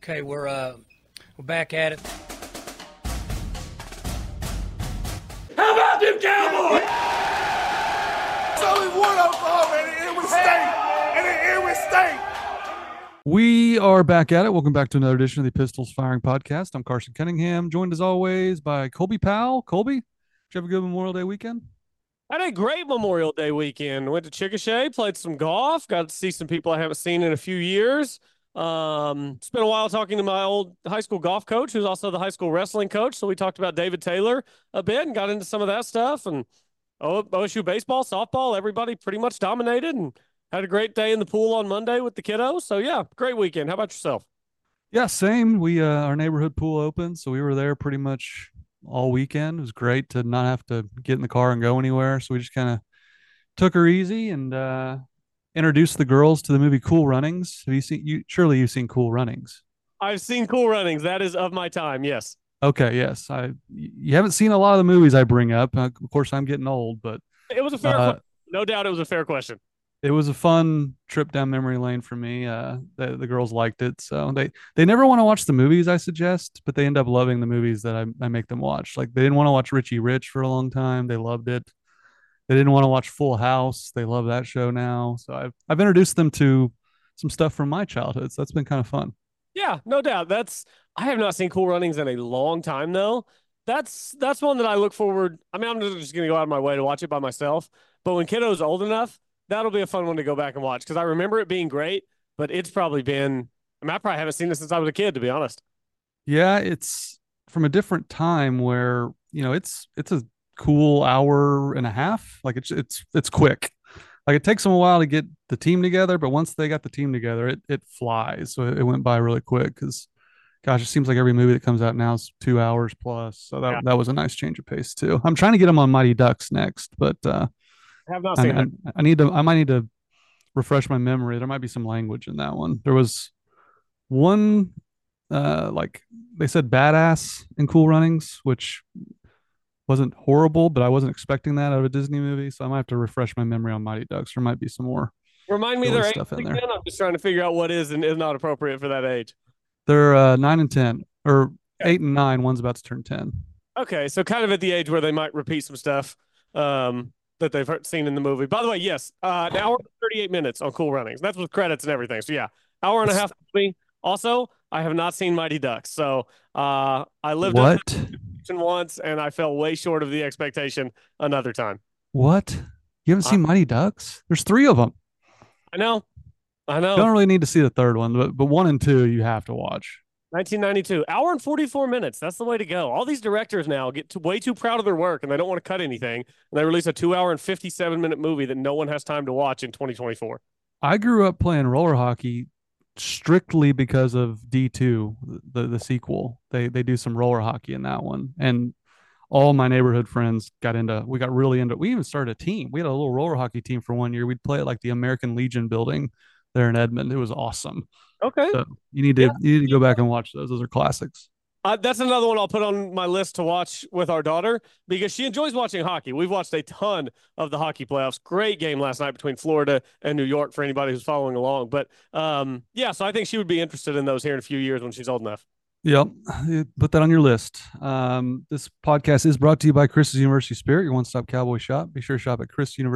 Okay, we're back at it. How about them Cowboys? There's only one Oklahoma, and it was State. And it was State. We are back at it. Welcome back to another edition of the Pistols Firing Podcast. I'm Carson Cunningham, joined as always by Colby Powell. Colby, did you have a good Memorial Day weekend? I had a great Memorial Day weekend. Went to Chickasha, played some golf, got to see some people I haven't seen in a few years. Spent a while talking to my old high school golf coach, who's also the high school wrestling coach. So we talked about David Taylor a bit and got into some of that stuff. And OSU baseball, softball, everybody pretty much dominated and had a great day in the pool on Monday with the kiddos. So yeah, great weekend. How about yourself? Yeah, same. We our neighborhood pool opened, so we were there pretty much all weekend. It was great to not have to get in the car and go anywhere. So we just kind of took her easy and introduced the girls to the movie Cool Runnings. Have you seen? Surely you've seen Cool Runnings. I've seen Cool Runnings. That is of my time. Yes. Okay, yes. You haven't seen a lot of the movies I bring up. Of course, I'm getting old, but It was a fair question. No doubt it was a fair question. it was a fun trip down memory lane for me. The girls liked it, so they never want to watch the movies I suggest, but they end up loving the movies that I make them watch. Like they didn't want to watch Richie Rich for a long time. They loved it. They didn't want to watch Full House. They love that show now. So I've introduced them to some stuff from my childhood. So that's been kind of fun. Yeah, no doubt. I have not seen Cool Runnings in a long time though. That's one that I look forward. I mean, I'm just gonna go out of my way to watch it by myself. But when kiddo's old enough, that'll be a fun one to go back and watch because I remember it being great. But it's probably been. I mean, I probably haven't seen it since I was a kid, to be honest. Yeah, it's from a different time where it's a cool hour and a half. Like it's quick. Like it takes them a while to get the team together, but once they got the team together, it flies. So it went by really quick because, gosh, it seems like every movie that comes out now is 2 hours plus. So that was a nice change of pace too. I'm trying to get them on Mighty Ducks next, but I have not seen it. I might need to refresh my memory. There might be some language in that one. There was one like they said badass in Cool Runnings, which wasn't horrible, but I wasn't expecting that out of a Disney movie. So I might have to refresh my memory on Mighty Ducks. There might be some more. Remind me silly their age stuff in again. there. I'm just trying to figure out what is and is not appropriate for that age. They're 9 and 10, or 8 and 9. One's about to turn 10. Okay, so kind of at the age where they might repeat some stuff that they've seen in the movie. By the way, yes, an hour and 38 minutes on Cool Runnings. That's with credits and everything. So yeah, hour and a half movie. Also, I have not seen Mighty Ducks, so I lived up to the expectation once, and I fell way short of the expectation another time. What? You haven't seen Mighty Ducks? There's 3 of them. I know. You don't really need to see the third one, but 1 and 2 you have to watch. 1992, hour and 44 minutes. That's the way to go. All these directors now get way too proud of their work, and they don't want to cut anything, and they release a 2 hour and 57-minute movie that no one has time to watch in 2024. I grew up playing roller hockey strictly because of D2, the sequel. They do some roller hockey in that one, and all my neighborhood friends we got really into. We even started a team. We had a little roller hockey team for 1 year. We'd play at like the American Legion building there in Edmond. It was awesome. Okay, so you need to go back and watch those. Those are classics. That's another one I'll put on my list to watch with our daughter because she enjoys watching hockey. We've watched a ton of the hockey playoffs. Great game last night between Florida and New York for anybody who's following along. But yeah, so I think she would be interested in those here in a few years when she's old enough. Yep. Put that on your list. This podcast is brought to you by Chris's University Spirit, your one-stop cowboy shop. Be sure to shop at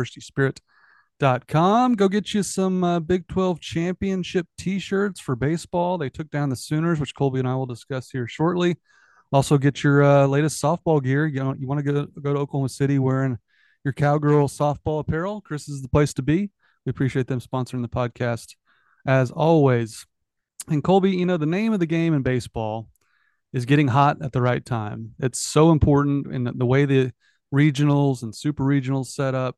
chrisuniversityspirit.com. Go get you some Big 12 championship t-shirts for baseball. They took down the Sooners, which Colby and I will discuss here shortly. Also get your latest softball gear. You want to go to Oklahoma City wearing your Cowgirl softball apparel. Chris is the place to be. We appreciate them sponsoring the podcast as always. And Colby, the name of the game in baseball is getting hot at the right time. It's so important in the way the regionals and super regionals set up.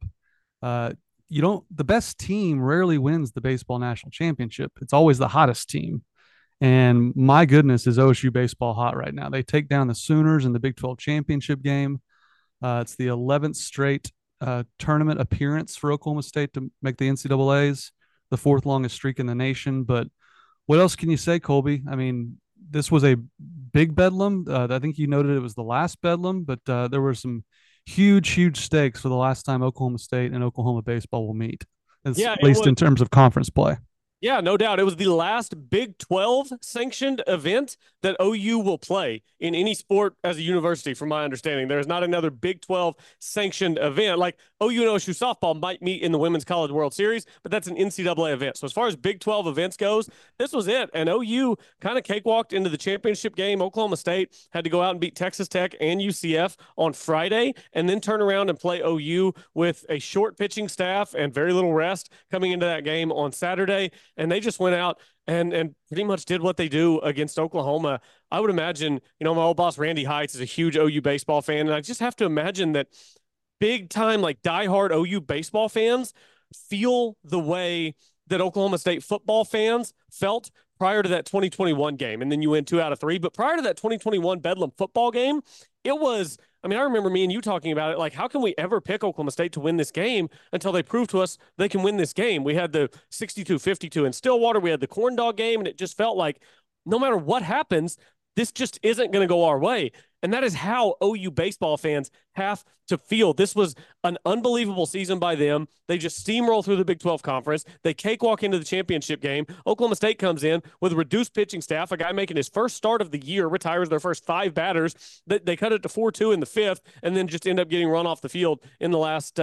The best team rarely wins the baseball national championship. It's always the hottest team. And my goodness, is OSU baseball hot right now. They take down the Sooners in the Big 12 championship game. It's the 11th straight tournament appearance for Oklahoma State to make the NCAAs, the 4th longest streak in the nation. But what else can you say, Colby? I mean, this was a big bedlam. I think you noted it was the last bedlam, but there were some huge stakes for the last time Oklahoma State and Oklahoma baseball will meet, at least in terms of conference play. Yeah, no doubt. It was the last Big 12 sanctioned event that OU will play in any sport as a university, from my understanding. There is not another Big 12 sanctioned event. Like OU and OSU softball might meet in the Women's College World Series, but that's an NCAA event. So as far as Big 12 events goes, this was it. And OU kind of cakewalked into the championship game. Oklahoma State had to go out and beat Texas Tech and UCF on Friday and then turn around and play OU with a short pitching staff and very little rest coming into that game on Saturday. And they just went out and pretty much did what they do against Oklahoma. I would imagine, my old boss, Randy Heights, is a huge OU baseball fan. And I just have to imagine that big time, like diehard OU baseball fans feel the way that Oklahoma State football fans felt prior to that 2021 game. And then you win 2 out of 3. But prior to that 2021 Bedlam football game, it was, I remember me and you talking about it, like, how can we ever pick Oklahoma State to win this game until they prove to us they can win this game? We had the 62-52 in Stillwater. We had the corn dog game, and it just felt like no matter what happens, this just isn't going to go our way. And that is how OU baseball fans have to feel. This was an unbelievable season by them. They just steamroll through the Big 12 conference. They cakewalk into the championship game. Oklahoma State comes in with a reduced pitching staff. A guy making his first start of the year retires their first 5 batters. They cut it to 4-2 in the 5th, and then just end up getting run off the field in the last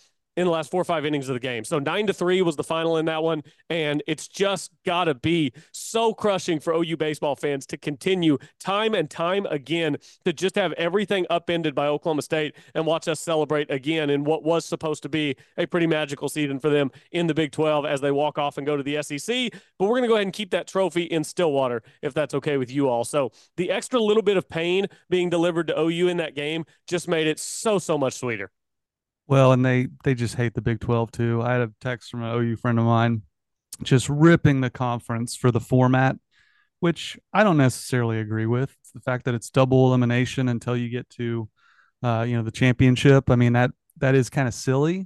4 or 5 innings of the game. So 9-3 was the final in that one. And it's just got to be so crushing for OU baseball fans to continue time and time again to just have everything upended by Oklahoma State and watch us celebrate again in what was supposed to be a pretty magical season for them in the Big 12 as they walk off and go to the SEC. But we're going to go ahead and keep that trophy in Stillwater, if that's okay with you all. So the extra little bit of pain being delivered to OU in that game just made it so much sweeter. Well, and they just hate the Big 12 too. I had a text from an OU friend of mine just ripping the conference for the format, which I don't necessarily agree with. It's the fact that it's double elimination until you get to the championship. That is kind of silly.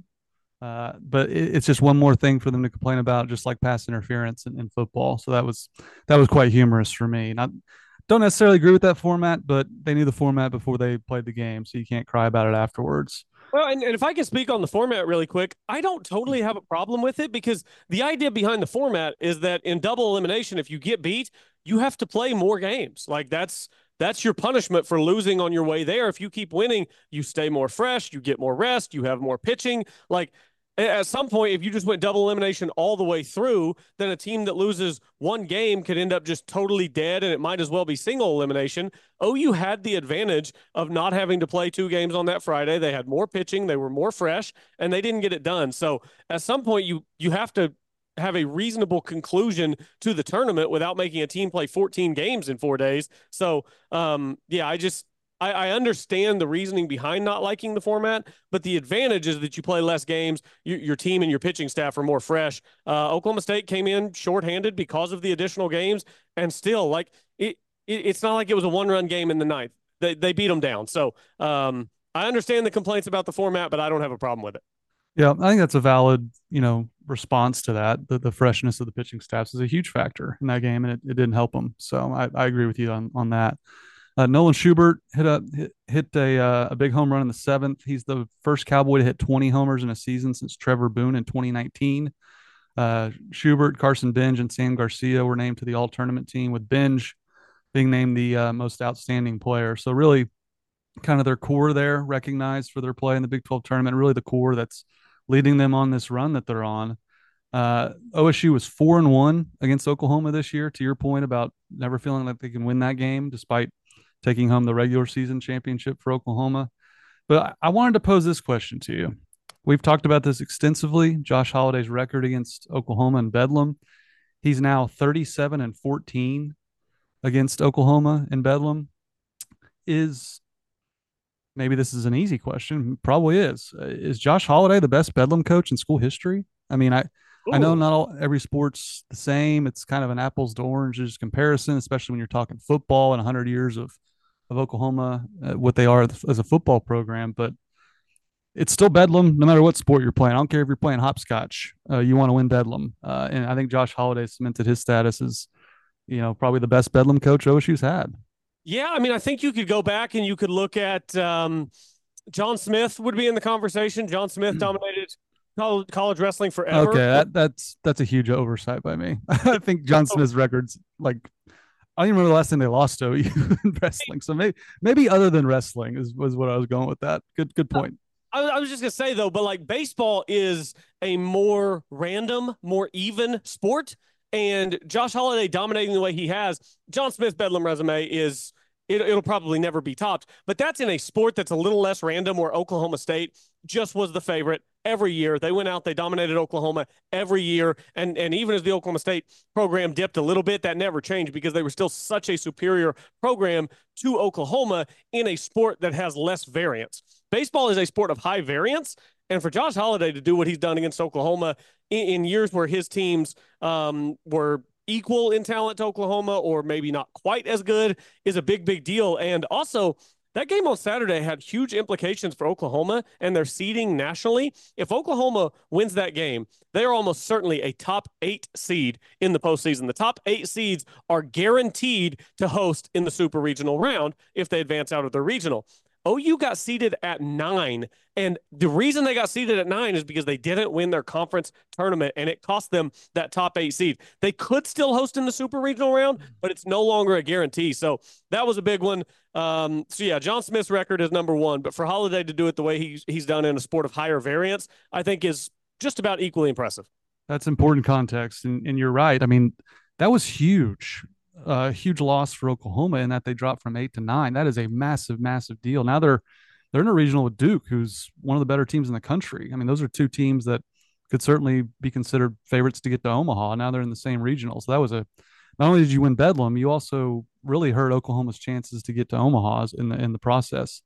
But it's just one more thing for them to complain about, just like pass interference in football. So that was quite humorous for me. Don't necessarily agree with that format, but they knew the format before they played the game, so you can't cry about it afterwards. Well, and if I can speak on the format really quick, I don't totally have a problem with it because the idea behind the format is that in double elimination, if you get beat, you have to play more games. Like that's your punishment for losing on your way there. If you keep winning, you stay more fresh, you get more rest, you have more pitching. Like at some point, if you just went double elimination all the way through, then a team that loses one game could end up just totally dead, and it might as well be single elimination. OU had the advantage of not having to play 2 games on that Friday. They had more pitching, they were more fresh, and they didn't get it done. So at some point, you have to have a reasonable conclusion to the tournament without making a team play 14 games in 4 days. So, I understand the reasoning behind not liking the format, but the advantage is that you play less games. Your team and your pitching staff are more fresh. Oklahoma State came in shorthanded because of the additional games, and still, like it's not like it was a 1-run game in the 9th. They beat them down. So I understand the complaints about the format, but I don't have a problem with it. Yeah, I think that's a valid, response to that. The freshness of the pitching staffs is a huge factor in that game, and it didn't help them. So I agree with you on that. Nolan Schubert hit a big home run in the 7th. He's the first Cowboy to hit 20 homers in a season since Trevor Boone in 2019. Schubert, Carson Benj, and Sam Garcia were named to the all-tournament team, with Benj being named the most outstanding player. So really kind of their core there recognized for their play in the Big 12 tournament, really the core that's leading them on this run that they're on. OSU was 4-1 against Oklahoma this year, to your point about never feeling like they can win that game despite taking home the regular season championship for Oklahoma. But I wanted to pose this question to you. We've talked about this extensively. Josh Holliday's record against Oklahoma and Bedlam. He's now 37-14 against Oklahoma and Bedlam. Maybe this is an easy question. Probably is. Is Josh Holliday the best Bedlam coach in school history? I know not every sport's the same. It's kind of an apples to oranges comparison, especially when you're talking football and 100 years of Oklahoma, what they are as a football program. But it's still Bedlam, no matter what sport you're playing. I don't care if you're playing hopscotch. You want to win Bedlam. And I think Josh Holliday cemented his status as, probably the best Bedlam coach OSU's had. Yeah, I think you could go back and you could look at John Smith would be in the conversation. John Smith dominated college wrestling forever. Okay, that's a huge oversight by me. I think John Smith's records, like, I don't even remember the last time they lost to OU in wrestling. So maybe other than wrestling was what I was going with that. Good point. I was just gonna say though, but like baseball is a more random, more even sport, and Josh Holliday dominating the way he has, John Smith's Bedlam resume is it'll probably never be topped. But that's in a sport that's a little less random, where Oklahoma State just was the favorite every year. They went out, they dominated Oklahoma every year, and even as the Oklahoma State program dipped a little bit, that never changed because they were still such a superior program to Oklahoma in a sport that has less variance. Baseball is a sport of high variance, and for Josh Holliday to do what he's done against Oklahoma in years where his teams were equal in talent to Oklahoma or maybe not quite as good is a big deal. And also, that game on Saturday had huge implications for Oklahoma and their seeding nationally. If Oklahoma wins that game, they are almost certainly a top 8 seed in the postseason. The top 8 seeds are guaranteed to host in the super regional round if they advance out of the regional. OU got seeded at 9, and the reason they got seeded at 9 is because they didn't win their conference tournament, and it cost them that top 8 seed. They could still host in the super regional round, but it's no longer a guarantee. So that was a big one. So yeah, John Smith's record is number 1, but for Holliday to do it the way he's done in a sport of higher variance, I think is just about equally impressive. That's important context, and you're right. I mean, that was huge. Huge loss for Oklahoma in that they dropped from 8 to 9. That is a massive deal. Now they're in a regional with Duke, who's one of the better teams in the country. I mean, those are two teams that could certainly be considered favorites to get to Omaha. Now they're in the same regional. So that was not only did you win Bedlam, you also really hurt Oklahoma's chances to get to Omaha in the process.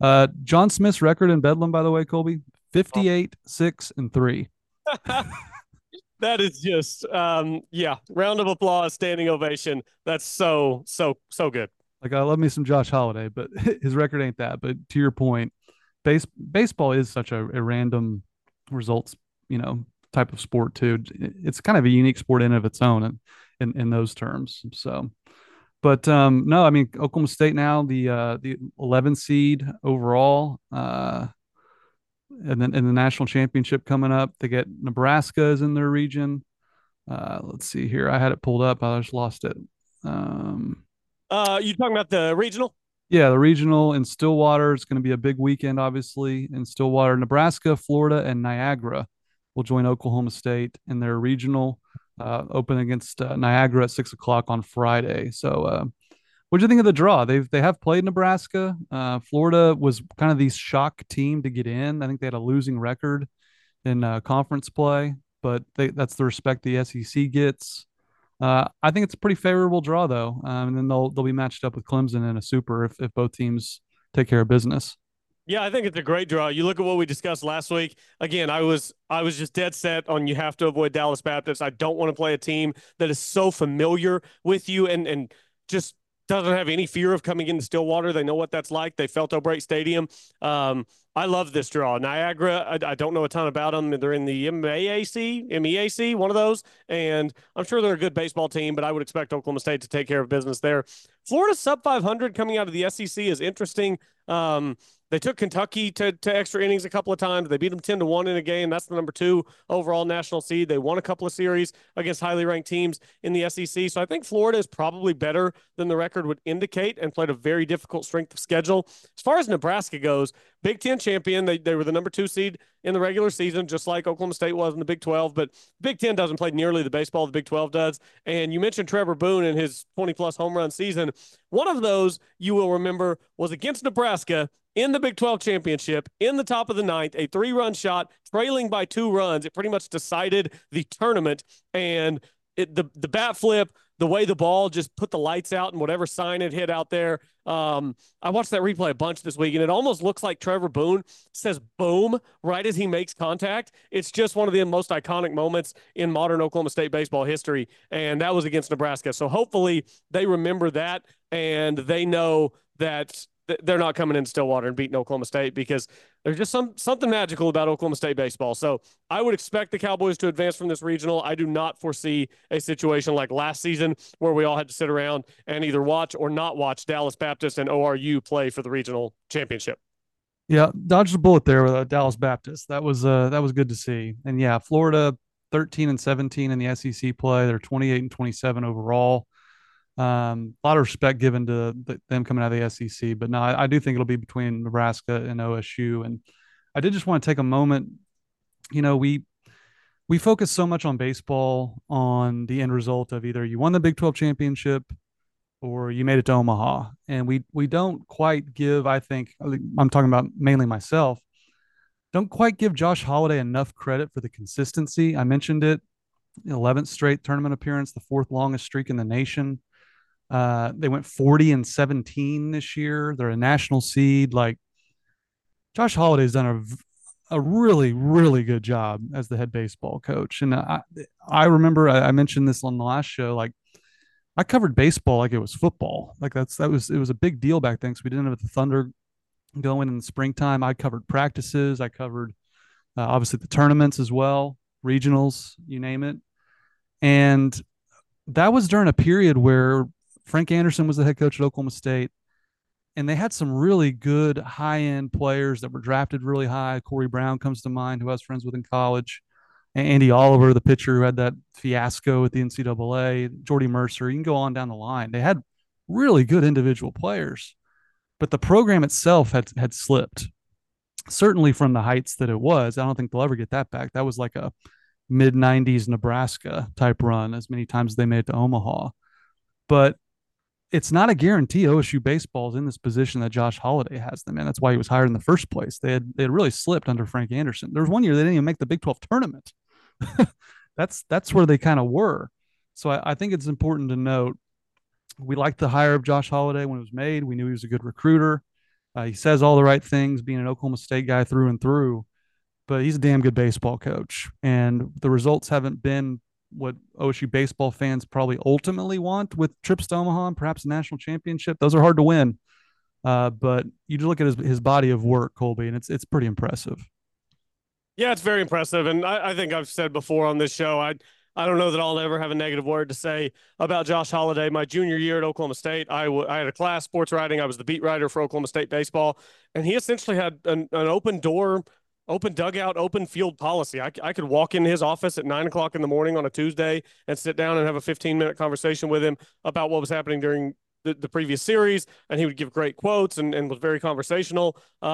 John Smith's record in Bedlam, by the way, Colby, 58, 6, and 3. That is just, round of applause, standing ovation. That's so good. Like, I love me some Josh Holliday, but his record ain't that. But to your point, baseball is such a random results, type of sport too. It's kind of a unique sport in of its own in those terms. So, but no, I mean, Oklahoma State now the 11 seed overall. And then in the national championship coming up, they get Nebraska is in their region. Let's see here. I had it pulled up. I just lost it. You talking about the regional? Yeah, the regional in Stillwater. It's going to be a big weekend, obviously, in Stillwater. Nebraska, Florida, and Niagara will join Oklahoma State in their regional, open against Niagara at 6 o'clock on Friday. So, what do you think of the draw? They have played Nebraska. Florida was kind of the shock team to get in. I think they had a losing record in conference play, but that's the respect the SEC gets. I think it's a pretty favorable draw, though, and then they'll be matched up with Clemson in a super if both teams take care of business. Yeah, I think it's a great draw. You look at what we discussed last week. Again, I was just dead set on you have to avoid Dallas Baptist. I don't want to play a team that is so familiar with you and just doesn't have any fear of coming into Stillwater. They know what that's like. They felt O'Brate Stadium. I love this draw. Niagara, I don't know a ton about them. They're in the MEAC, one of those. And I'm sure they're a good baseball team, but I would expect Oklahoma State to take care of business there. Florida sub 500 coming out of the SEC is interesting. They took Kentucky to extra innings a couple of times. They beat them 10-1 in a game. That's the number 2 overall national seed. They won a couple of series against highly ranked teams in the SEC. So I think Florida is probably better than the record would indicate and played a very difficult strength of schedule. As far as Nebraska goes, Big Ten champion. They were the number 2 seed in the regular season, just like Oklahoma State was in the Big 12. But Big Ten doesn't play nearly the baseball the Big 12 does. And you mentioned Trevor Boone and his 20-plus home run season. One of those, you will remember, was against Nebraska in the Big 12 championship in the top of the 9th, a 3-run shot trailing by 2 runs. It pretty much decided the tournament, and the bat flip, the way the ball just put the lights out and whatever sign it hit out there. I watched that replay a bunch this week, and it almost looks like Trevor Boone says boom right as he makes contact. It's just one of the most iconic moments in modern Oklahoma State baseball history, and that was against Nebraska. So hopefully they remember that, and they know that they're not coming in Stillwater and beating Oklahoma State, because there's just something magical about Oklahoma State baseball. So I would expect the Cowboys to advance from this regional. I do not foresee a situation like last season where we all had to sit around and either watch or not watch Dallas Baptist and ORU play for the regional championship. Yeah, dodged a bullet there with Dallas Baptist. That was good to see. And yeah, Florida 13 and 17 in the SEC play. They're 28 and 27 overall. A lot of respect given to them coming out of the SEC, but no, I do think it'll be between Nebraska and OSU. And I did just want to take a moment. You know, we focus so much on baseball, on the end result of either you won the Big 12 championship or you made it to Omaha, and we don't quite give. I think I'm talking about mainly myself. Don't quite give Josh Holiday enough credit for the consistency. I mentioned it, 11th straight tournament appearance, the fourth longest streak in the nation. They went 40 and 17 this year. They're a national seed. Like Josh Holiday's done a really, really good job as the head baseball coach. And I remember I mentioned this on the last show. Like I covered baseball like it was football. Like it was a big deal back then because we didn't have the Thunder going in the springtime. I covered practices. I covered obviously the tournaments as well, regionals, you name it. And that was during a period where Frank Anderson was the head coach at Oklahoma State, and they had some really good high end players that were drafted really high. Corey Brown comes to mind, who I was friends with in college. Andy Oliver, the pitcher who had that fiasco at the NCAA, Jordy Mercer. You can go on down the line. They had really good individual players, but the program itself had slipped. Certainly from the heights that it was. I don't think they'll ever get that back. That was like a mid 90s Nebraska type run, as many times as they made it to Omaha. But it's not a guarantee OSU baseball is in this position that Josh Holiday has them in. That's why he was hired in the first place. They had really slipped under Frank Anderson. There was one year they didn't even make the Big 12 tournament. That's where they kind of were. So I think it's important to note we liked the hire of Josh Holiday when it was made. We knew he was a good recruiter. He says all the right things, being an Oklahoma State guy through and through, but he's a damn good baseball coach. And the results haven't been what OSU baseball fans probably ultimately want with trips to Omaha and perhaps a national championship. Those are hard to win. But you just look at his body of work, Colby, and it's pretty impressive. Yeah, it's very impressive. And I think I've said before on this show, I don't know that I'll ever have a negative word to say about Josh Holiday. My junior year at Oklahoma State, I had a class, sports writing. I was the beat writer for Oklahoma State baseball. And he essentially had an open door, open dugout, open field policy. I could walk in his office at 9 o'clock in the morning on a Tuesday and sit down and have a 15-minute conversation with him about what was happening during the previous series. And he would give great quotes and was very conversational.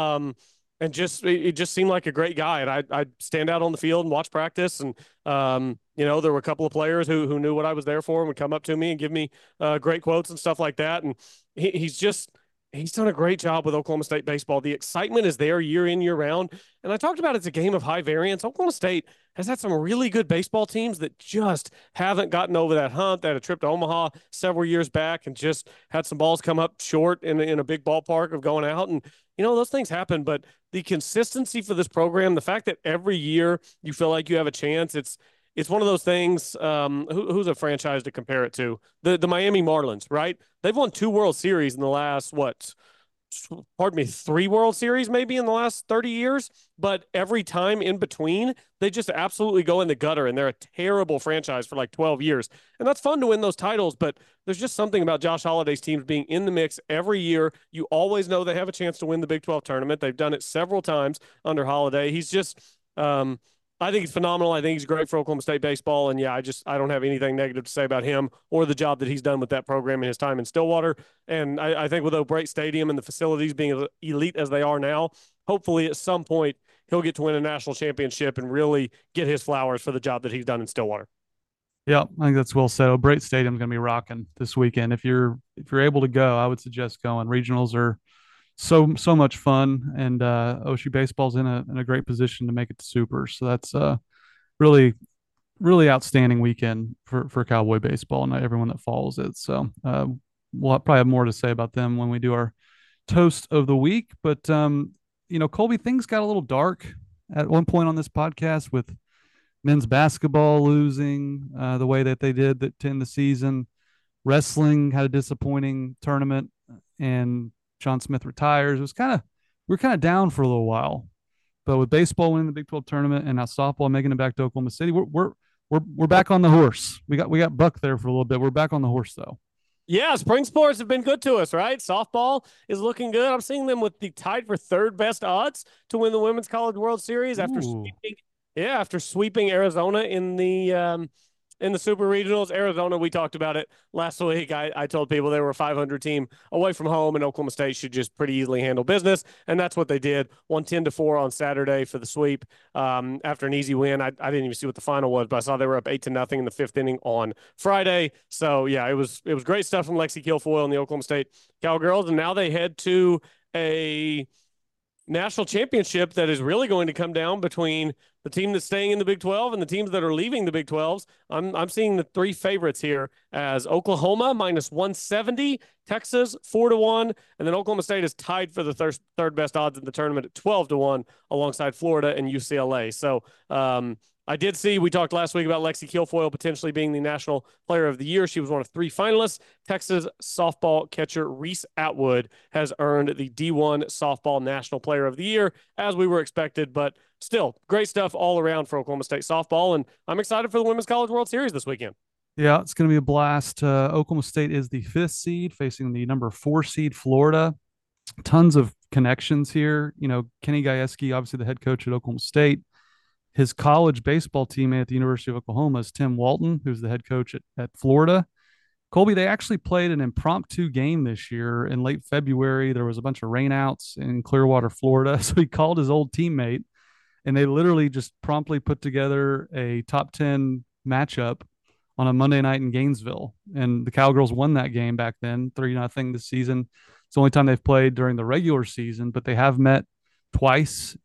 And it just seemed like a great guy. And I'd stand out on the field and watch practice. And, there were a couple of players who knew what I was there for and would come up to me and give me great quotes and stuff like that. And he's done a great job with Oklahoma State baseball. The excitement is there year in, year round. And I talked about it's a game of high variance. Oklahoma State has had some really good baseball teams that just haven't gotten over that hump. They had a trip to Omaha several years back and just had some balls come up short in a big ballpark of going out. And, those things happen. But the consistency for this program, the fact that every year you feel like you have a chance, it's one of those things. Who's a franchise to compare it to? The Miami Marlins, right? They've won 2 World Series in the last, pardon me, 3 World Series maybe in the last 30 years. But every time in between, they just absolutely go in the gutter, and they're a terrible franchise for like 12 years. And that's fun to win those titles, but there's just something about Josh Holiday's teams being in the mix every year. You always know they have a chance to win the Big 12 tournament. They've done it several times under Holiday. He's just I think he's phenomenal. I think he's great for Oklahoma State baseball. And yeah, I don't have anything negative to say about him or the job that he's done with that program in his time in Stillwater. And I think with O'Brate Stadium and the facilities being as elite as they are now, hopefully at some point he'll get to win a national championship and really get his flowers for the job that he's done in Stillwater. Yeah, I think that's well said. O'Brate Stadium's going to be rocking this weekend. If you're able to go, I would suggest going. Regionals are so much fun, and OSU baseball's in a great position to make it to Super. So that's really really outstanding weekend for Cowboy baseball and everyone that follows it. So we'll probably have more to say about them when we do our toast of the week. But Colby, things got a little dark at one point on this podcast with men's basketball losing the way that they did to end the season. Wrestling had a disappointing tournament, and John Smith retires. We're kind of down for a little while, but with baseball winning the Big 12 tournament and now softball making it back to Oklahoma City, we're back on the horse. We got Buck there for a little bit. We're back on the horse though. Yeah, spring sports have been good to us, right? Softball is looking good. I'm seeing them with the tied for third best odds to win the Women's College World Series after Ooh. sweeping, yeah, after sweeping Arizona in the Super Regionals. Arizona, we talked about it last week. I told people they were a 500 team away from home, and Oklahoma State should just pretty easily handle business, and that's what they did. Won 10-4 on Saturday for the sweep after an easy win. I didn't even see what the final was, but I saw they were up 8-0 in the fifth inning on Friday. So yeah, it was great stuff from Lexi Kilfoyle and the Oklahoma State Cowgirls, and now they head to a national championship that is really going to come down between the team that's staying in the Big 12 and the teams that are leaving the Big 12s. I'm seeing the three favorites here as Oklahoma minus 170, Texas 4-1, and then Oklahoma State is tied for the third best odds in the tournament at 12-1 alongside Florida and UCLA. So I did see, we talked last week about Lexi Kilfoyle potentially being the National Player of the Year. She was one of three finalists. Texas softball catcher Reese Atwood has earned the D1 Softball National Player of the Year, as we were expected, but still great stuff all around for Oklahoma State softball. And I'm excited for the Women's College World Series this weekend. Yeah, it's going to be a blast. Oklahoma State is the fifth seed facing the number 4 seed Florida. Tons of connections here. You know, Kenny Gajewski, obviously the head coach at Oklahoma State. His college baseball teammate at the University of Oklahoma is Tim Walton, who's the head coach at Florida. Colby, they actually played an impromptu game this year in late February. There was a bunch of rainouts in Clearwater, Florida. So he called his old teammate, and they literally just promptly put together a top 10 matchup on a Monday night in Gainesville. And the Cowgirls won that game back then, 3-0 this season. It's the only time they've played during the regular season, but they have met twice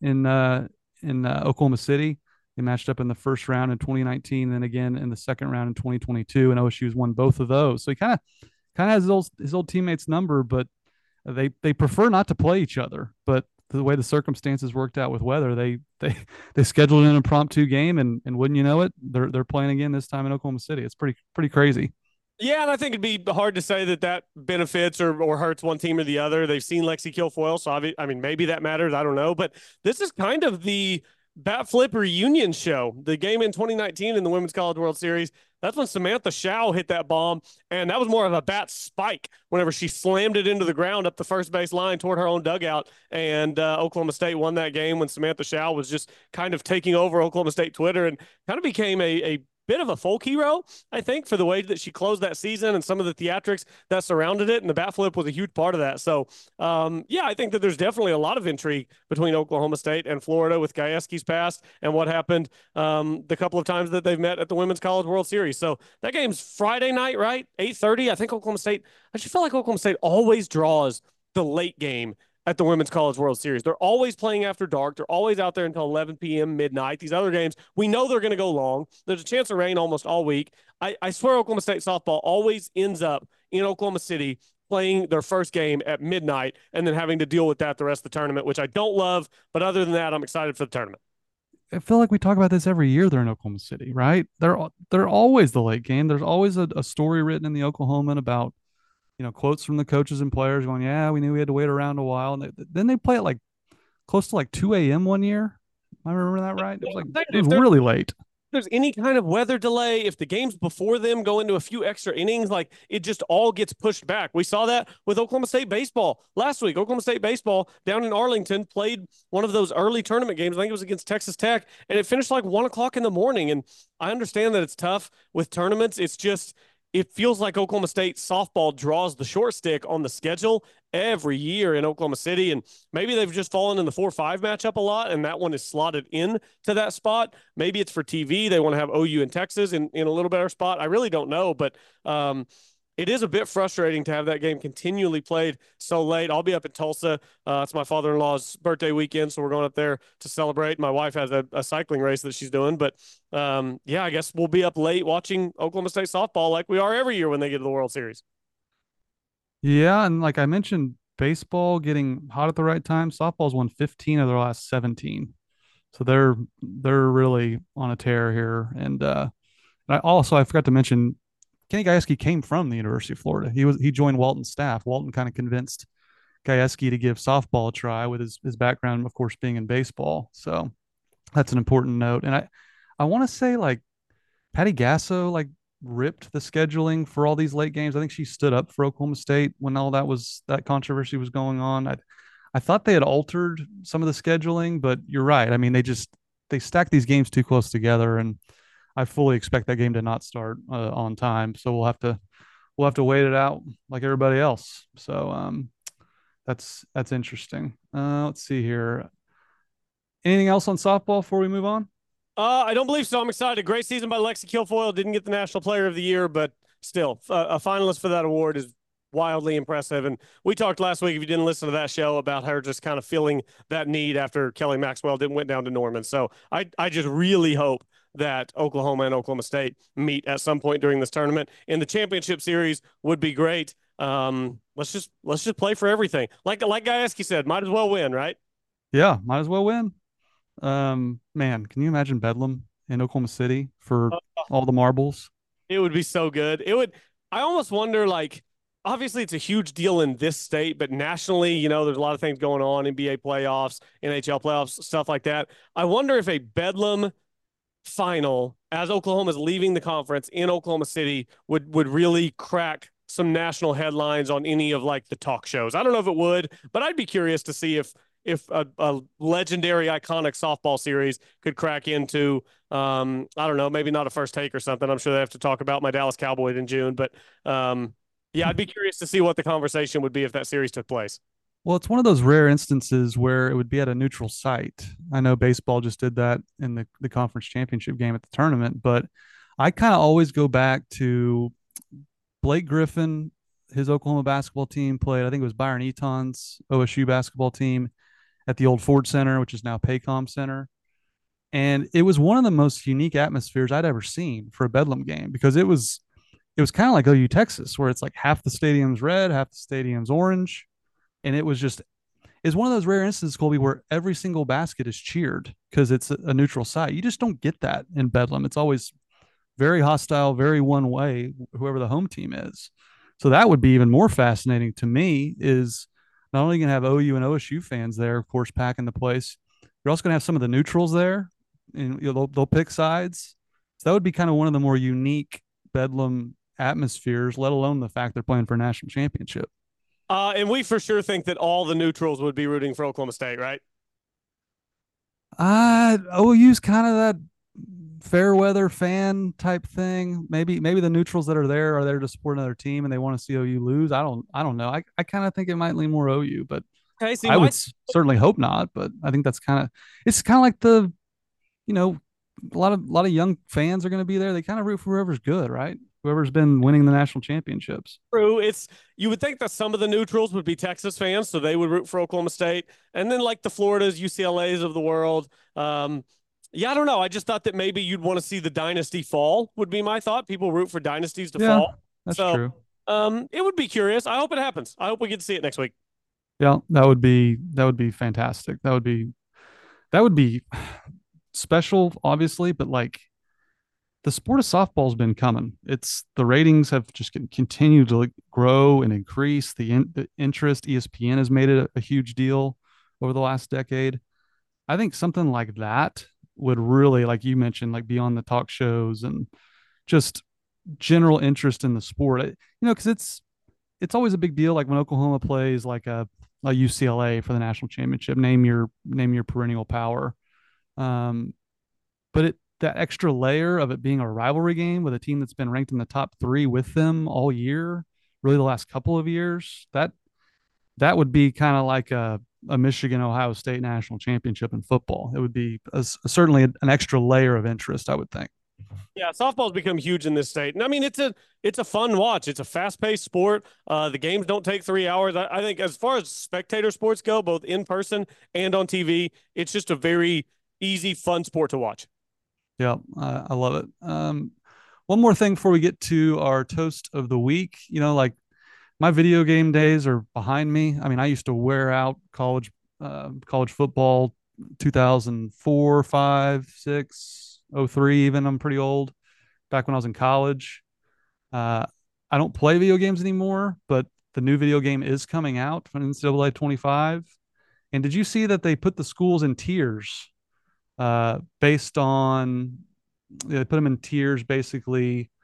in Oklahoma City. They matched up in the first round in 2019, and again in the second round in 2022, and OSU's won both of those. So he kind of has his old teammates' number, but they prefer not to play each other. But the way the circumstances worked out with weather, they scheduled an impromptu game, and wouldn't you know it, they're playing again this time in Oklahoma City. It's pretty crazy. Yeah, and I think it'd be hard to say that benefits or hurts one team or the other. They've seen Lexi Kilfoyle, so I mean, maybe that matters. I don't know. But this is kind of the bat flip reunion show. The game in 2019 in the Women's College World Series, that's when Samantha Shao hit that bomb, and that was more of a bat spike whenever she slammed it into the ground up the first base line toward her own dugout. And Oklahoma State won that game when Samantha Shao was just kind of taking over Oklahoma State Twitter and kind of became a bit of a folk hero, I think, for the way that she closed that season and some of the theatrics that surrounded it. And the bat flip was a huge part of that. So, yeah, I think that there's definitely a lot of intrigue between Oklahoma State and Florida with Gajewski's past and what happened the couple of times that they've met at the Women's College World Series. So that game's Friday night, right? 8:30. I think Oklahoma State, I just feel like Oklahoma State always draws the late game at the Women's College World Series. They're always playing after dark. They're always out there until 11 p.m. midnight. These other games, we know they're going to go long. There's a chance of rain almost all week. I swear Oklahoma State softball always ends up in Oklahoma City playing their first game at midnight and then having to deal with that the rest of the tournament, which I don't love. But other than that, I'm excited for the tournament. I feel like we talk about this every year. They're in Oklahoma City, right? They're always the late game. There's always a story written in the Oklahoman about quotes from the coaches and players going, yeah, we knew we had to wait around a while. And then they play at like close to like 2 a.m. one year. I remember that right. It was really late. There's any kind of weather delay, if the games before them go into a few extra innings, like it just all gets pushed back. We saw that with Oklahoma State baseball last week. Oklahoma State baseball down in Arlington played one of those early tournament games. I think it was against Texas Tech, and it finished like 1 o'clock in the morning. And I understand that it's tough with tournaments. It's just, it feels like Oklahoma State softball draws the short stick on the schedule every year in Oklahoma City. And maybe they've just fallen in the 4-5 matchup a lot, and that one is slotted in to that spot. Maybe it's for TV. They want to have OU and Texas in a little better spot. I really don't know, but it is a bit frustrating to have that game continually played so late. I'll be up in Tulsa. It's my father-in-law's birthday weekend, so we're going up there to celebrate. My wife has a cycling race that she's doing. But, yeah, I guess we'll be up late watching Oklahoma State softball like we are every year when they get to the World Series. Yeah, and like I mentioned, baseball getting hot at the right time. Softball's won 15 of their last 17. So they're really on a tear here. And I forgot to mention Kenny Gajewski came from the University of Florida. He joined Walton's staff. Walton kind of convinced Gajewski to give softball a try with his background, of course, being in baseball. So that's an important note. And I want to say like Patty Gasso like ripped the scheduling for all these late games. I think she stood up for Oklahoma State when all that controversy was going on. I thought they had altered some of the scheduling, but you're right. I mean, they stacked these games too close together, and I fully expect that game to not start on time. So we'll have to wait it out like everybody else. So that's interesting. Let's see here. Anything else on softball before we move on? I don't believe so. I'm excited. Great season by Lexi Kilfoyle. Didn't get the National Player of the Year, but still, a finalist for that award is wildly impressive. And we talked last week, if you didn't listen to that show, about her just kind of feeling that need after Kelly Maxwell went down to Norman. So I just really hope that Oklahoma and Oklahoma State meet at some point during this tournament. In the championship series would be great. Let's just play for everything. Like Gajewski said, might as well win, right? Yeah, might as well win. Man, can you imagine Bedlam in Oklahoma City for all the marbles? It would be so good. I almost wonder, like, obviously it's a huge deal in this state, but nationally, there's a lot of things going on, NBA playoffs, NHL playoffs, stuff like that. I wonder if a Bedlam final, as Oklahoma's leaving the conference in Oklahoma City, would really crack some national headlines on any of like the talk shows. I don't know if it would, but I'd be curious to see if a legendary, iconic softball series could crack into, I don't know, maybe not a First Take or something. I'm sure they have to talk about my Dallas Cowboys in June, but yeah, I'd be curious to see what the conversation would be if that series took place. Well, it's one of those rare instances where it would be at a neutral site. I know baseball just did that in the conference championship game at the tournament, but I kind of always go back to Blake Griffin. His Oklahoma basketball team played, I think it was Byron Eaton's OSU basketball team at the old Ford Center, which is now Paycom Center. And it was one of the most unique atmospheres I'd ever seen for a Bedlam game, because it was kind of like OU Texas, where it's like half the stadium's red, half the stadium's orange. And it's one of those rare instances, Colby, where every single basket is cheered because it's a neutral site. You just don't get that in Bedlam. It's always very hostile, very one way, whoever the home team is. So that would be even more fascinating to me, is not only going to have OU and OSU fans there, of course, packing the place, you're also going to have some of the neutrals there, and they'll pick sides. So that would be kind of one of the more unique Bedlam atmospheres, let alone the fact they're playing for a national championship. And we for sure think that all the neutrals would be rooting for Oklahoma State, right? OU's kind of that fair weather fan type thing. Maybe the neutrals that are there to support another team and they want to see OU lose. I don't know. I kind of think it might lean more OU, but Okay, see, I would certainly hope not. But I think it's kind of like a lot of young fans are going to be there. They kind of root for whoever's good, right? Whoever's been winning the national championships. True. You would think that some of the neutrals would be Texas fans, so they would root for Oklahoma State, and then like the Floridas, UCLA's of the world. Yeah, I don't know. I just thought that maybe you'd want to see the dynasty fall. Would be my thought. People root for dynasties to fall. That's true. It would be curious. I hope it happens. I hope we get to see it next week. Yeah, that would be fantastic. That would be special, obviously, but like, the sport of softball's been coming. The ratings have just continued to grow and increase. The interest, ESPN has made it a huge deal over the last decade. I think something like that would really, like you mentioned, like be on the talk shows and just general interest in the sport. Because it's always a big deal. Like when Oklahoma plays like a UCLA for the national championship, name your perennial power. But that extra layer of it being a rivalry game with a team that's been ranked in the top 3 with them all year, really the last couple of years, that would be kind of like a Michigan Ohio State national championship in football. It would be certainly an extra layer of interest, I would think. Yeah, softball's become huge in this state, and I mean it's a fun watch. It's a fast-paced sport. The games don't take 3 hours. I think as far as spectator sports go, both in person and on TV, it's just a very easy, fun sport to watch. Yeah, I love it. One more thing before we get to our toast of the week. Like my video game days are behind me. I mean, I used to wear out college football, 2004, 5, 6, 03 even. I'm pretty old. Back when I was in college. I don't play video games anymore, but the new video game is coming out from NCAA 25. And did you see that they put the schools in tiers? Based on, they put them in tiers basically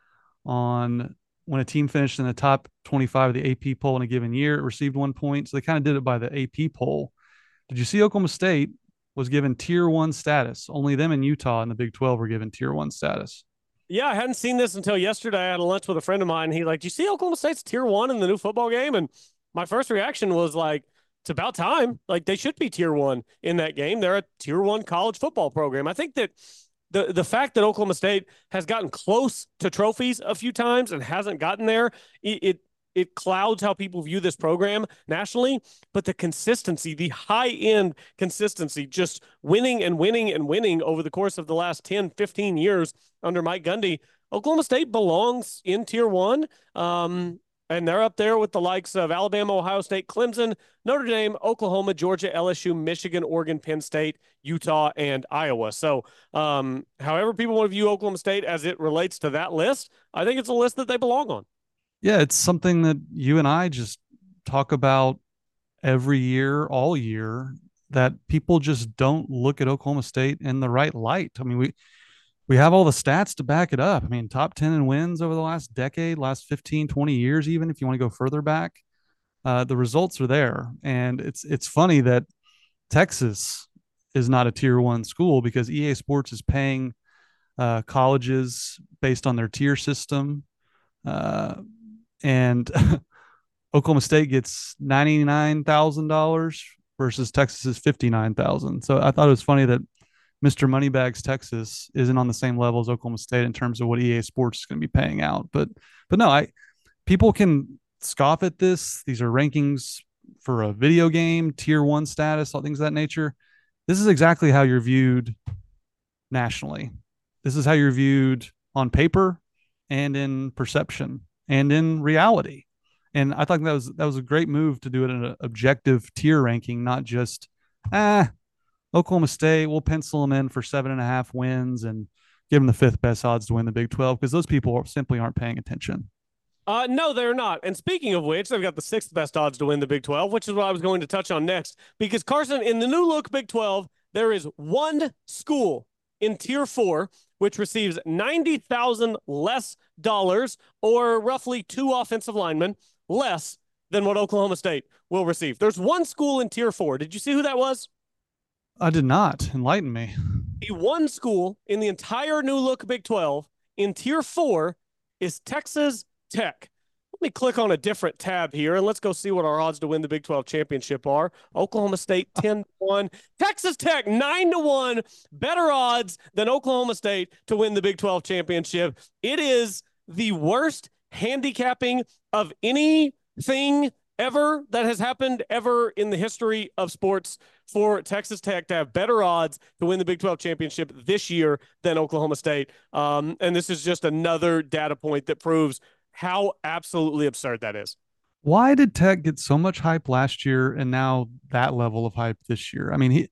on when a team finished in the top 25 of the AP poll in a given year, it received 1 point. So they kind of did it by the AP poll. Did you see Oklahoma State was given tier 1 status? Only them and Utah in the Big 12 were given tier 1 status. Yeah, I hadn't seen this until yesterday. I had a lunch with a friend of mine. He like, "Do you see Oklahoma State's tier 1 in the new football game?" And my first reaction was like, it's about time. Like, they should be tier 1 in that game. They're a tier 1 college football program. I think that the fact that Oklahoma State has gotten close to trophies a few times and hasn't gotten there, it clouds how people view this program nationally. But the consistency, the high-end consistency, just winning and winning and winning over the course of the last 10, 15 years under Mike Gundy, Oklahoma State belongs in tier 1. And they're up there with the likes of Alabama, Ohio State, Clemson, Notre Dame, Oklahoma, Georgia, LSU, Michigan, Oregon, Penn State, Utah, and Iowa. So however people want to view Oklahoma State as it relates to that list, I think it's a list that they belong on. Yeah, it's something that you and I just talk about every year, all year, that people just don't look at Oklahoma State in the right light. I mean, we have all the stats to back it up. I mean, top 10 in wins over the last decade, last 15, 20 years, even if you want to go further back. The results are there. And it's funny that Texas is not a tier 1 school because EA Sports is paying colleges based on their tier system. And Oklahoma State gets $99,000 versus Texas's $59,000. So I thought it was funny that Mr. Moneybags Texas isn't on the same level as Oklahoma State in terms of what EA Sports is going to be paying out. But no, people can scoff at this. These are rankings for a video game, tier 1 status, all things of that nature. This is exactly how you're viewed nationally. This is how you're viewed on paper and in perception and in reality. And I thought that was a great move to do it in an objective tier ranking, not just, Oklahoma State, we'll pencil them in for 7.5 wins and give them the 5th best odds to win the Big 12 because those people simply aren't paying attention. No, they're not. And speaking of which, they've got the 6th best odds to win the Big 12, which is what I was going to touch on next. Because, Carson, in the new look Big 12, there is one school in Tier 4 which receives $90,000 less dollars, or roughly 2 offensive linemen less than what Oklahoma State will receive. There's one school in Tier 4. Did you see who that was? I did not. Enlighten me. The one school in the entire new look Big 12 in Tier 4 is Texas Tech. Let me click on a different tab here, and let's go see what our odds to win the Big 12 championship are. Oklahoma State 10-1. Texas Tech 9-1. Better odds than Oklahoma State to win the Big 12 championship. It is the worst handicapping of anything ever that has happened ever in the history of sports for Texas Tech to have better odds to win the Big 12 championship this year than Oklahoma State. And this is just another data point that proves how absolutely absurd that is. Why did Tech get so much hype last year and now that level of hype this year? I mean,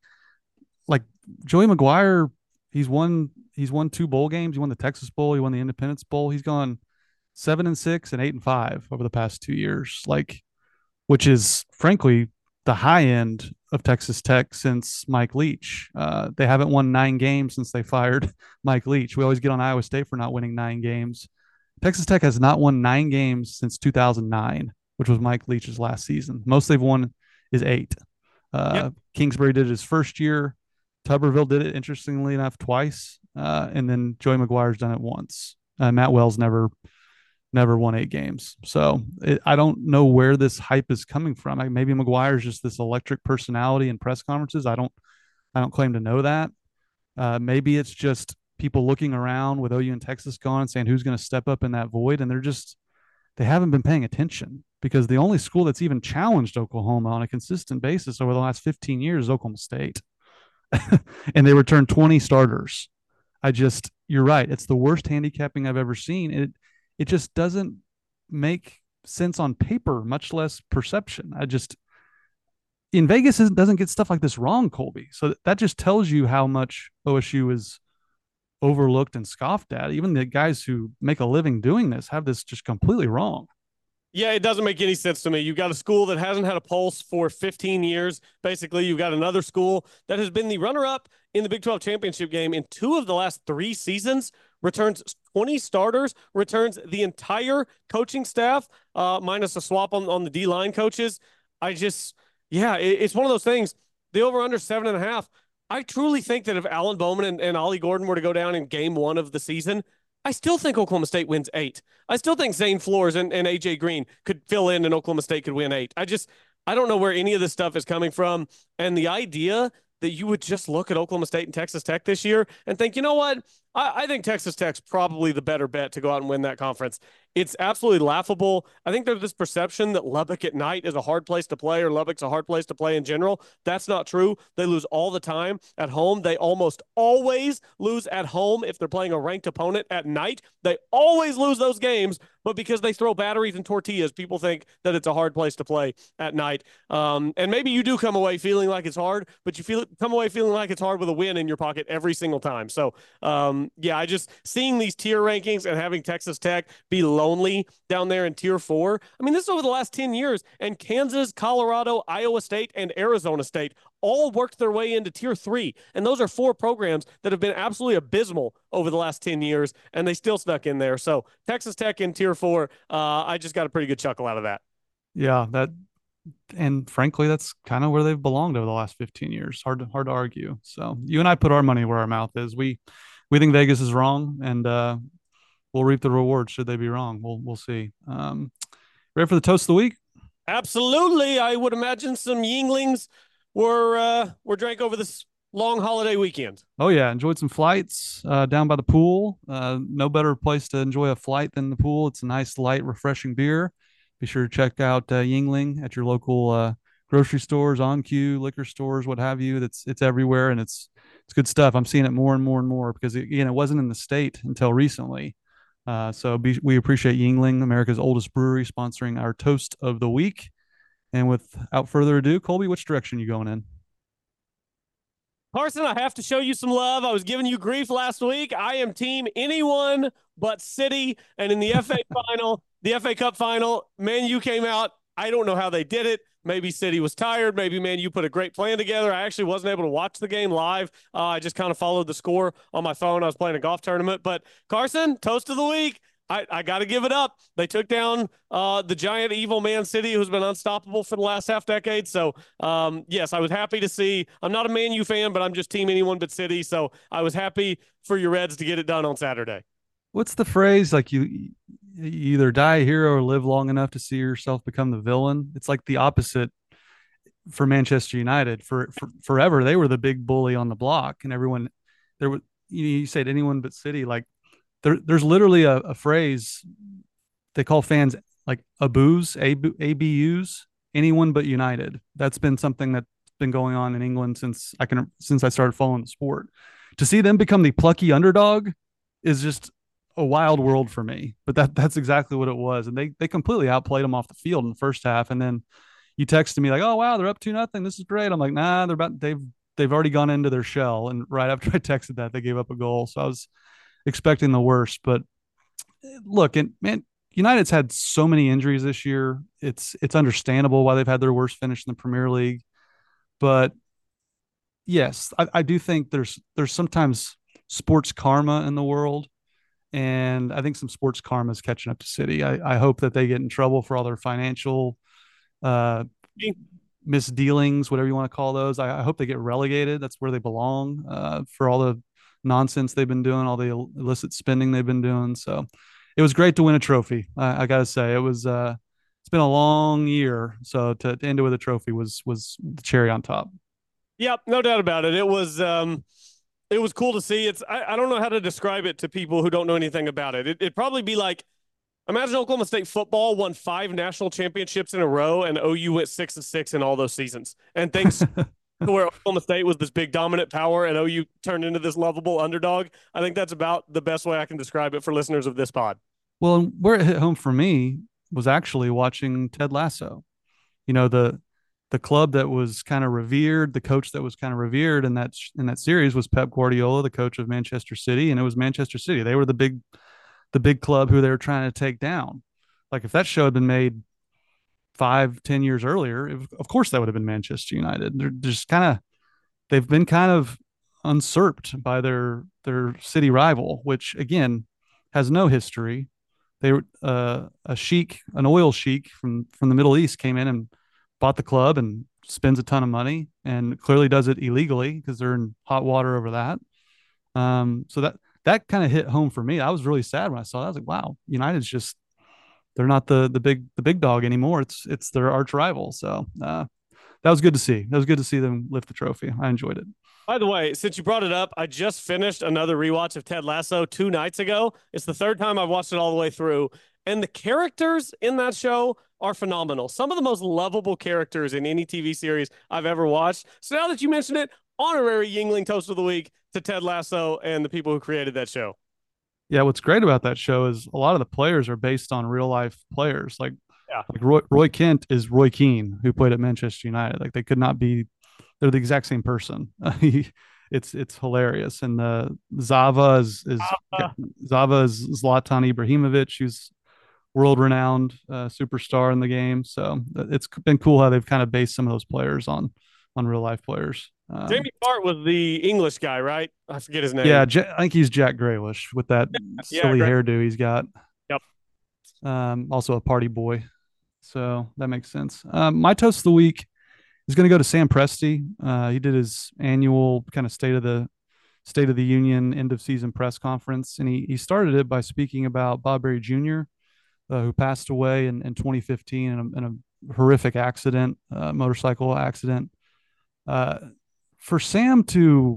Joey McGuire, he's won 2 bowl games. He won the Texas Bowl. He won the Independence Bowl. He's gone 7-6 and 8-5 over the past 2 years, which is frankly the high end of Texas Tech since Mike Leach. They haven't won 9 games since they fired Mike Leach. We always get on Iowa State for not winning 9 games. Texas Tech has not won 9 games since 2009, which was Mike Leach's last season. Most they've won is 8. Kingsbury did it his first year. Tuberville did it, interestingly enough, twice. And then Joey McGuire's done it once. Matt Wells never won 8 games. So I don't know where this hype is coming from. Maybe McGuire's just this electric personality in press conferences. I don't claim to know that. Maybe it's just people looking around with OU and Texas gone and saying who's going to step up in that void. And they haven't been paying attention because the only school that's even challenged Oklahoma on a consistent basis over the last 15 years is Oklahoma State. And they returned 20 starters. You're right. It's the worst handicapping I've ever seen. It just doesn't make sense on paper, much less perception. In Vegas doesn't get stuff like this wrong, Colby. So that just tells you how much OSU is overlooked and scoffed at. Even the guys who make a living doing this have this just completely wrong. Yeah, it doesn't make any sense to me. You've got a school that hasn't had a pulse for 15 years. Basically, you've got another school that has been the runner-up in the Big 12 championship game in 2 of the last 3 seasons, returns 20 starters, returns the entire coaching staff, minus a swap on the D-line coaches. It's one of those things. The over-under 7.5. I truly think that if Alan Bowman and Ollie Gordon were to go down in game 1 of the season, I still think Oklahoma State wins 8. I still think Zane Flores and AJ Green could fill in and Oklahoma State could win 8. I don't know where any of this stuff is coming from. And the idea that you would just look at Oklahoma State and Texas Tech this year and think, you know what? I think Texas Tech's probably the better bet to go out and win that conference. It's absolutely laughable. I think there's this perception that Lubbock at night is a hard place to play, or Lubbock's a hard place to play in general. That's not true. They lose all the time at home. They almost always lose at home if they're playing a ranked opponent at night. They always lose those games, but because they throw batteries and tortillas, people think that it's a hard place to play at night. And maybe you do come away feeling like it's hard, but come away feeling like it's hard with a win in your pocket every single time. So, I just seeing these tier rankings and having Texas Tech be lonely down there in tier 4. I mean, this is over the last 10 years, and Kansas, Colorado, Iowa State, and Arizona State all worked their way into tier 3. And those are 4 programs that have been absolutely abysmal over the last 10 years, and they still snuck in there. So Texas Tech in tier 4, I just got a pretty good chuckle out of that. Yeah, and frankly, that's kind of where they've belonged over the last 15 years. Hard to argue. So you and I put our money where our mouth is. We think Vegas is wrong, and we'll reap the rewards should they be wrong. We'll see. Ready for the toast of the week? Absolutely. I would imagine some Yinglings were drank over this long holiday weekend. Oh yeah, enjoyed some flights down by the pool. No better place to enjoy a flight than the pool. It's a nice, light, refreshing beer. Be sure to check out Yingling at your local grocery stores, On Q, liquor stores, what have you. It's everywhere, and it's good stuff. I'm seeing it more and more and more because it wasn't in the state until recently. We appreciate Yingling, America's oldest brewery, sponsoring our toast of the week. And without further ado, Colby, which direction are you going in? Carson, I have to show you some love. I was giving you grief last week. I am team anyone but City. And in the the FA Cup final, Man U came out. I don't know how they did it. Maybe City was tired. Maybe Man U put a great plan together. I actually wasn't able to watch the game live. I just kind of followed the score on my phone. I was playing a golf tournament. But Carson, toast of the week. I got to give it up. They took down the giant evil Man City, who's been unstoppable for the last half decade. So, yes, I was happy to see. I'm not a Man U fan, but I'm just team anyone but City. So I was happy for your Reds to get it done on Saturday. What's the phrase? Like you either die a hero or live long enough to see yourself become the villain. It's like the opposite for Manchester United. For forever, they were the big bully on the block, and everyone there was. You said anyone but City. Like there's literally a phrase they call fans like ABUs, anyone but United. That's been something that's been going on in England since I started following the sport. To see them become the plucky underdog is just a wild world for me, but that's exactly what it was. And they completely outplayed them off the field in the first half. And then you texted me like, "Oh wow, they're up 2-0. This is great." I'm like, "Nah, they've already gone into their shell." And right after I texted that, they gave up a goal. So I was expecting the worst. But look, and man, United's had so many injuries this year. It's understandable why they've had their worst finish in the Premier League. But yes, I do think there's sometimes sports karma in the world. And I think some sports karma is catching up to City. I hope that they get in trouble for all their financial misdealings, whatever you want to call those. I hope they get relegated. That's where they belong for all the nonsense they've been doing, all the illicit spending they've been doing. So it was great to win a trophy. I got to say, it's been a long year. So to end it with a trophy was the cherry on top. Yep, no doubt about it. It was cool to see. I don't know how to describe it to people who don't know anything about it. It'd probably be like, imagine Oklahoma State football won 5 national championships in a row, and OU went 6-6 in all those seasons. And thanks to where Oklahoma State was this big dominant power, and OU turned into this lovable underdog. I think that's about the best way I can describe it for listeners of this pod. Well, where it hit home for me was actually watching Ted Lasso. You know, the club that was kind of revered, the coach that was kind of revered in that series was Pep Guardiola, the coach of Manchester City, and it was Manchester City. They were the big club who they were trying to take down. Like if that show had been made 5-10 years earlier, of course that would have been Manchester United. They've been kind of usurped by their city rival, which again, has no history. They were an oil sheik from the Middle East came in and bought the club and spends a ton of money and clearly does it illegally because they're in hot water over that. So that kind of hit home for me. I was really sad when I saw that. I was like, wow, United's just they're not the big dog anymore. It's their arch rival. So that was good to see. That was good to see them lift the trophy. I enjoyed it. By the way, since you brought it up, I just finished another rewatch of Ted Lasso 2 nights ago. It's the third time I've watched it all the way through. And the characters in that show are phenomenal. Some of the most lovable characters in any TV series I've ever watched. So now that you mention it, honorary Yingling Toast of the Week to Ted Lasso and the people who created that show. Yeah, what's great about that show is a lot of the players are based on real life players. Like Roy Kent is Roy Keane, who played at Manchester United. Like they could not be. They're the exact same person. It's hilarious. And Zava is Zlatan Ibrahimovic, who's world renowned superstar in the game. So it's been cool how they've kind of based some of those players on real life players. Jamie Hart was the English guy, right? I forget his name. Yeah, I think he's Jack Grealish with that silly hairdo he's got. Yep. Also a party boy. So that makes sense. My toast of the week is going to go to Sam Presti. He did his annual kind of State of the Union end of season press conference, and he started it by speaking about Bob Berry Jr., who passed away in 2015 in a horrific accident, motorcycle accident. For Sam to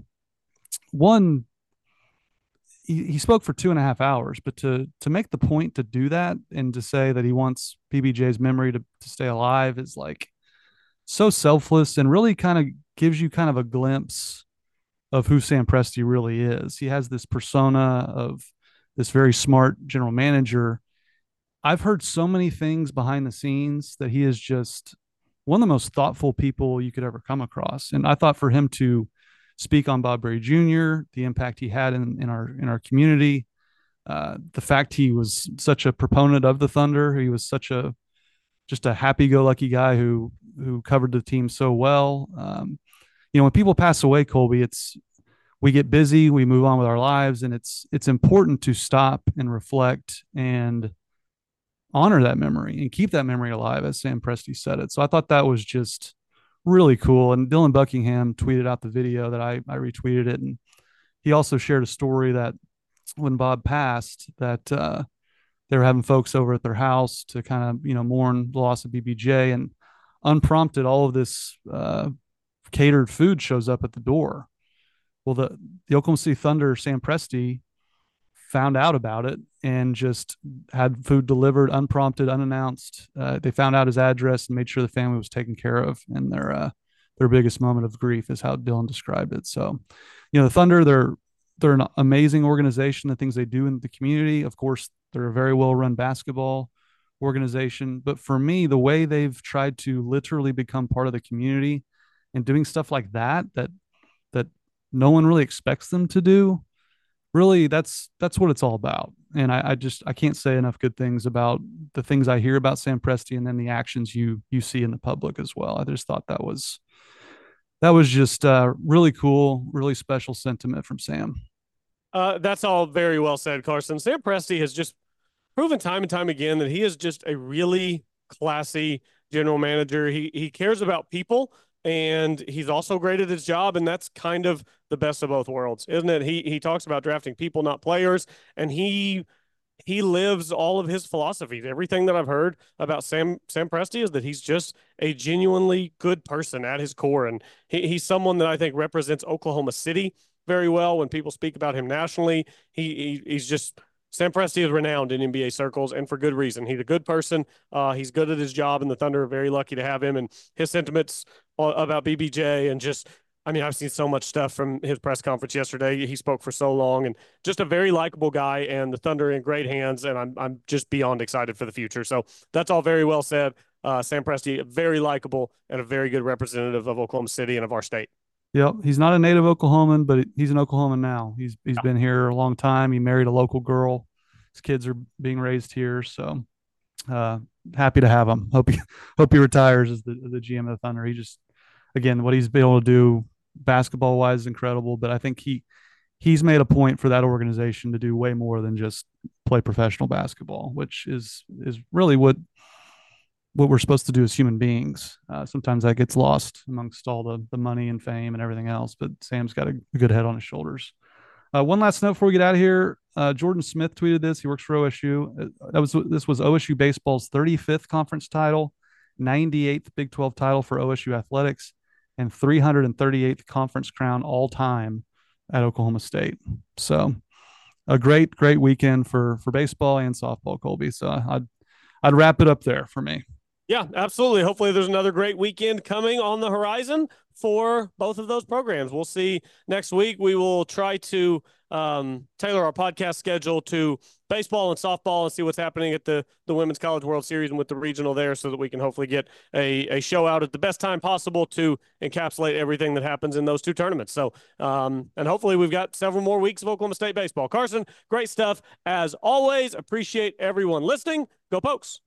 he spoke for 2.5 hours, but to make the point to do that and to say that he wants BBJ's memory to stay alive is like so selfless and really kind of gives you kind of a glimpse of who Sam Presti really is. He has this persona of this very smart general manager. I've heard so many things behind the scenes that he is just one of the most thoughtful people you could ever come across. And I thought for him to speak on Bob Berry Jr., the impact he had in our community, the fact he was such a proponent of the Thunder, he was just a happy-go-lucky guy who covered the team so well. When people pass away, Colby, we get busy, we move on with our lives, and it's important to stop and reflect and honor that memory and keep that memory alive, as Sam Presti said it. So I thought that was just really cool. And Dylan Buckingham tweeted out the video that I retweeted it. And he also shared a story that when Bob passed, that they were having folks over at their house to kind of, mourn the loss of BBJ, and unprompted, all of this catered food shows up at the door. Well, the Oklahoma City Thunder, Sam Presti, found out about it and just had food delivered, unprompted, unannounced. They found out his address and made sure the family was taken care of. And their biggest moment of grief is how Dylan described it. So, the Thunder, they're an amazing organization. The things they do in the community, of course, they're a very well-run basketball organization. But for me, the way they've tried to literally become part of the community and doing stuff like that no one really expects them to do, really, that's what it's all about. And I can't say enough good things about the things I hear about Sam Presti, and then the actions you see in the public as well. I just thought that was just really cool, really special sentiment from Sam. That's all very well said, Carson. Sam Presti has just proven time and time again that he is just a really classy general manager. He cares about people, and he's also great at his job, and that's kind of the best of both worlds, isn't it? He talks about drafting people, not players, and he lives all of his philosophies. Everything that I've heard about Sam Presti is that he's just a genuinely good person at his core, and he's someone that I think represents Oklahoma City very well. When people speak about him nationally, he's just Sam Presti is renowned in NBA circles, and for good reason. He's a good person. He's good at his job, and the Thunder are very lucky to have him. And his sentiments about BBJ and just, I've seen so much stuff from his press conference yesterday. He spoke for so long, and just a very likable guy, and the Thunder are in great hands, and I'm just beyond excited for the future. So that's all very well said. Sam Presti, very likable and a very good representative of Oklahoma City and of our state. Yep. He's not a native Oklahoman, but he's an Oklahoman now. He's been here a long time. He married a local girl. His kids are being raised here. So happy to have him. Hope he retires as the GM of the Thunder. He just, again, what he's been able to do basketball wise is incredible, but I think he he's made a point for that organization to do way more than just play professional basketball, which is really what we're supposed to do as human beings. Sometimes that gets lost amongst all the money and fame and everything else, but Sam's got a good head on his shoulders. One last note before we get out of here. Jordan Smith tweeted this. He works for OSU. This was OSU baseball's 35th conference title, 98th Big 12 title for OSU athletics, and 338th conference crown all time at Oklahoma State. So a great weekend for baseball and softball, Colby. So I'd wrap it up there for me. Yeah, absolutely. Hopefully there's another great weekend coming on the horizon for both of those programs. We'll see next week. We will try to tailor our podcast schedule to baseball and softball and see what's happening at the Women's College World Series and with the regional there, so that we can hopefully get a show out at the best time possible to encapsulate everything that happens in those two tournaments. So, and hopefully we've got several more weeks of Oklahoma State baseball. Carson, great stuff. As always, appreciate everyone listening. Go Pokes.